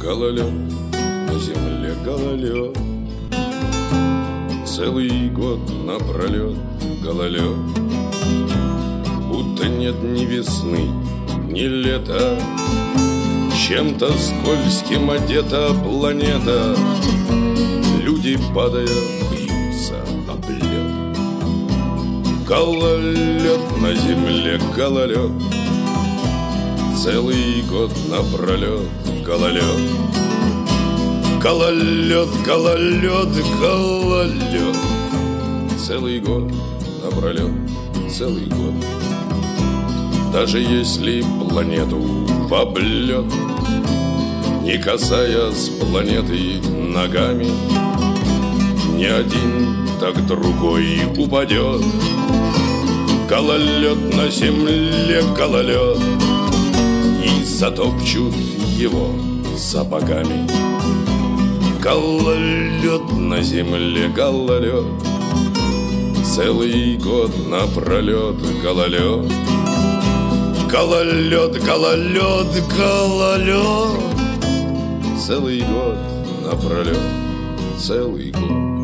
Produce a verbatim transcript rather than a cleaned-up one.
гололед, на земле гололед. Целый год напролет гололед. Будто нет ни весны, ни лета. Чем-то скользким одета планета. Люди, падая, бьются об лед. Гололед, на земле гололед. Целый год напролет гололед. Гололед, гололед, гололед. Целый год напролет, целый год. Даже если планету в облет, не касаясь планеты ногами, ни один, так другой упадет. Гололед, на земле гололед. И затопчут его сапогами. Гололед, на земле гололед. Целый год напролет гололед. Гололед, гололед, гололед. Целый год напролет, целый год.